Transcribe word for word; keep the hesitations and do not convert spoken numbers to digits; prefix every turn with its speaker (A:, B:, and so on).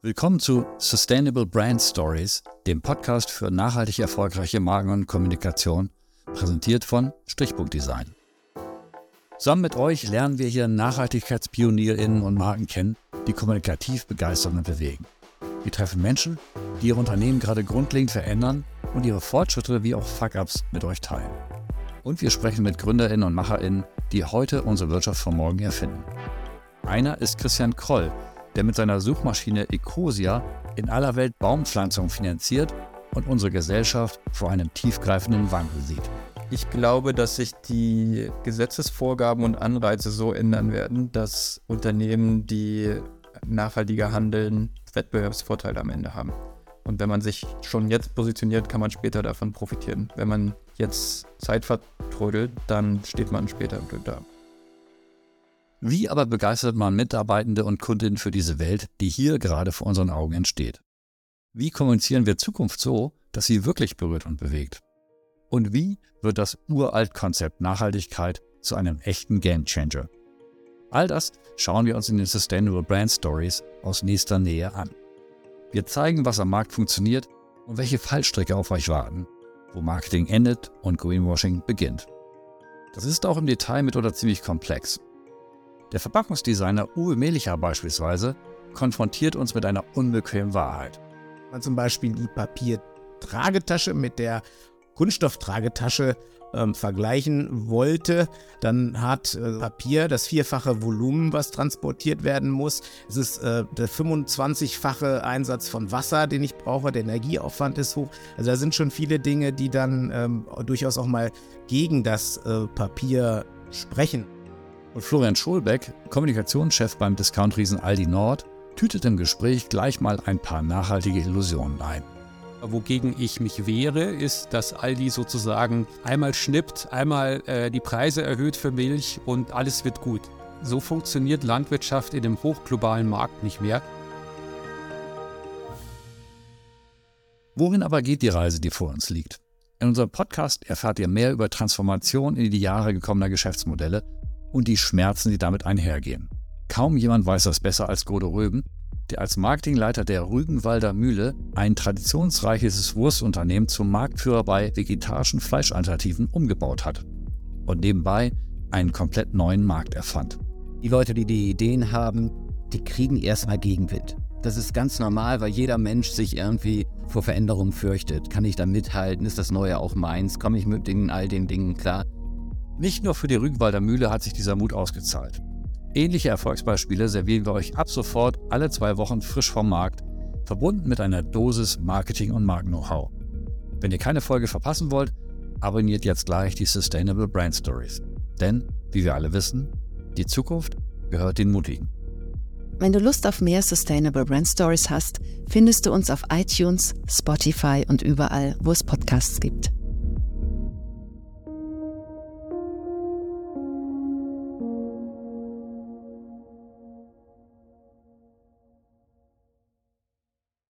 A: Willkommen zu Sustainable Brand Stories, dem Podcast für nachhaltig erfolgreiche Marken und Kommunikation, präsentiert von Strichpunkt Design. Zusammen mit euch lernen wir hier NachhaltigkeitspionierInnen und Marken kennen, die kommunikativ begeistern und bewegen. Wir treffen Menschen, die ihre Unternehmen gerade grundlegend verändern und ihre Fortschritte wie auch Fuck-Ups mit euch teilen. Und wir sprechen mit GründerInnen und MacherInnen, die heute unsere Wirtschaft von morgen erfinden. Einer ist Christian Kroll, der mit seiner Suchmaschine Ecosia in aller Welt Baumpflanzung finanziert und unsere Gesellschaft vor einem tiefgreifenden Wandel sieht.
B: Ich glaube, dass sich die Gesetzesvorgaben und Anreize so ändern werden, dass Unternehmen, die nachhaltiger handeln, Wettbewerbsvorteile am Ende haben. Und wenn man sich schon jetzt positioniert, kann man später davon profitieren. Wenn man jetzt Zeit vertrödelt, dann steht man später blöd da.
A: Wie aber begeistert man Mitarbeitende und Kundinnen für diese Welt, die hier gerade vor unseren Augen entsteht? Wie kommunizieren wir Zukunft so, dass sie wirklich berührt und bewegt? Und wie wird das Uralt-Konzept Nachhaltigkeit zu einem echten Gamechanger? All das schauen wir uns in den Sustainable Brand Stories aus nächster Nähe an. Wir zeigen, was am Markt funktioniert und welche Fallstricke auf euch warten, wo Marketing endet und Greenwashing beginnt. Das ist auch im Detail mitunter ziemlich komplex. Der Verpackungsdesigner Uwe Melicher beispielsweise konfrontiert uns mit einer unbequemen Wahrheit.
C: Wenn man zum Beispiel die Papiertragetasche mit der Kunststofftragetasche ähm, vergleichen wollte, dann hat äh, Papier das vierfache Volumen, was transportiert werden muss. Es ist äh, der fünfundzwanzigfache Einsatz von Wasser, den ich brauche. Der Energieaufwand ist hoch. Also da sind schon viele Dinge, die dann ähm, durchaus auch mal gegen das äh, Papier sprechen.
A: Und Florian Scholbeck, Kommunikationschef beim Discount-Riesen Aldi Nord, tütet im Gespräch gleich mal ein paar nachhaltige Illusionen ein.
D: Wogegen ich mich wehre, ist, dass Aldi sozusagen einmal schnippt, einmal äh, die Preise erhöht für Milch und alles wird gut. So funktioniert Landwirtschaft in dem hochglobalen Markt nicht mehr.
A: Worin aber geht die Reise, die vor uns liegt? In unserem Podcast erfahrt ihr mehr über Transformation in die Jahre gekommener Geschäftsmodelle und die Schmerzen, die damit einhergehen. Kaum jemand weiß das besser als Godo Röben, der als Marketingleiter der Rügenwalder Mühle ein traditionsreiches Wurstunternehmen zum Marktführer bei vegetarischen Fleischalternativen umgebaut hat und nebenbei einen komplett neuen Markt erfand.
E: Die Leute, die die Ideen haben, die kriegen erstmal Gegenwind. Das ist ganz normal, weil jeder Mensch sich irgendwie vor Veränderungen fürchtet. Kann ich da mithalten? Ist das Neue auch meins? Komme ich mit den, all den Dingen klar?
A: Nicht nur für die Rügenwalder Mühle hat sich dieser Mut ausgezahlt. Ähnliche Erfolgsbeispiele servieren wir euch ab sofort alle zwei Wochen frisch vom Markt, verbunden mit einer Dosis Marketing- und Marken-Know-how. Wenn ihr keine Folge verpassen wollt, abonniert jetzt gleich die Sustainable Brand Stories. Denn, wie wir alle wissen, die Zukunft gehört den Mutigen.
F: Wenn du Lust auf mehr Sustainable Brand Stories hast, findest du uns auf iTunes, Spotify und überall, wo es Podcasts gibt.